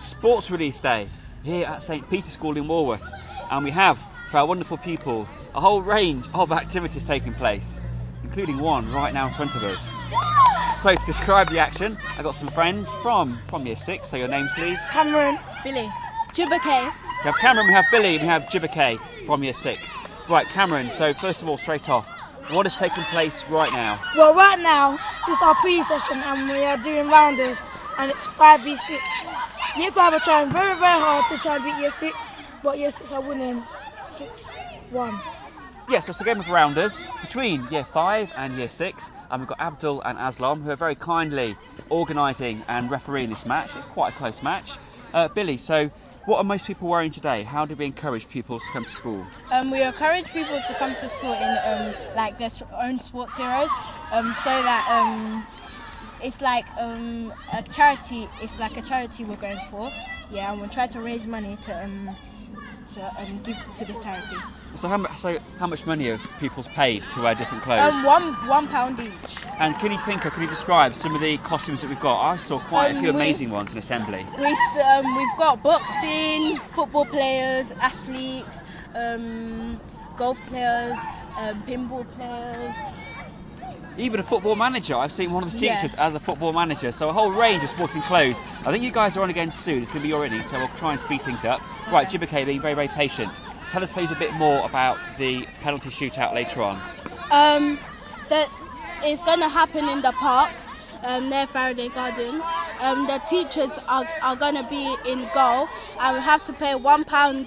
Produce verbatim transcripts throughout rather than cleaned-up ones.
Sports Relief Day here at St Peter's School in Walworth, and we have, for our wonderful pupils, a whole range of activities taking place, including one right now in front of us. So to describe the action, I got some friends from, from year six, so your names please. Cameron. Billy. Jibakay. We have Cameron, we have Billy, we have Jibakay from year six. Right, Cameron, so first of all, straight off, what is taking place right now? Well, right now, this is our pre-session and we are doing rounders and it's five v six. Year five are trying very, very hard to try and beat year six, but year six are winning six one. Yes, so it's a game of rounders between year five and year six, and we've got Abdul and Aslam who are very kindly organising and refereeing this match. It's quite a close match. Uh, Billy, so what are most people wearing today? How do we encourage pupils to come to school? Um, we encourage people to come to school in um, like their own sports heroes, um, so that um, it's like um, a charity. It's like a charity we're going for. Yeah, and we'll try to raise money to um, to um, give to the charity. So how, much, so how much money have pupils paid to wear different clothes? Um, one one pound each. And can you think or can you describe some of the costumes that we've got? I saw quite Um, a few we- amazing ones in assembly. We um, we've got boxing, football players, athletes, um, golf players, um, pinball players. Even a football manager. I've seen one of the Yeah. teachers as a football manager. So a whole range of sporting clothes. I think you guys are on again soon. It's going to be your innings, so we'll try and speed things up. Right, Jibakay being very, very patient. Tell us please a bit more about the penalty shootout later on. Um, that it's going to happen in the park um, near Faraday Garden. Um, the teachers are, are going to be in goal, and we have to pay one pound.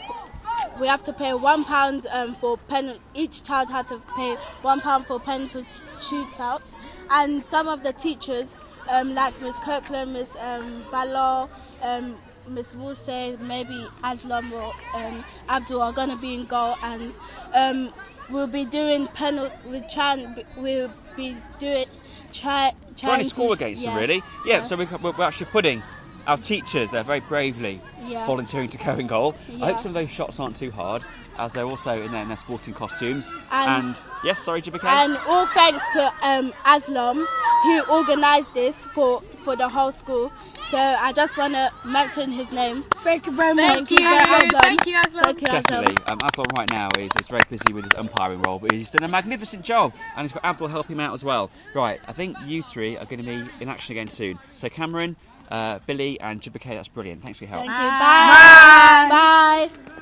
We have to pay one pound um, for pen. Each child had to pay one pound for penalty shootouts, and some of the teachers, um, like Miss Kirkland, Miss um, Ballor, um, Miss Woolsey, maybe Aslam or um, Abdul are going to be in goal, and um, we'll be doing penalty. We trying. We'll be doing try trying, Trying to score against yeah, them, really? Yeah, yeah. so we're, we're actually putting our teachers, they're very bravely Yeah. volunteering to go in goal. I Yeah. hope some of those shots aren't too hard, as they're also in their, in their sporting costumes. And- yes, sorry, Jibakay? And all thanks to um, Aslam, who organised this for, for the whole school. So I just want to mention his name. Thank you very much. Thank you, Aslam. Thank you, Aslam. Thank you, Aslam. Definitely. Um, Aslam right now is, is very busy with his umpiring role, but he's done a magnificent job, and he's got Abdul help him out as well. Right, I think you three are going to be in action again soon. So Cameron, uh, Billy and Jibakay, that's brilliant. Thanks for your help. Thank you. Bye. Bye. Bye.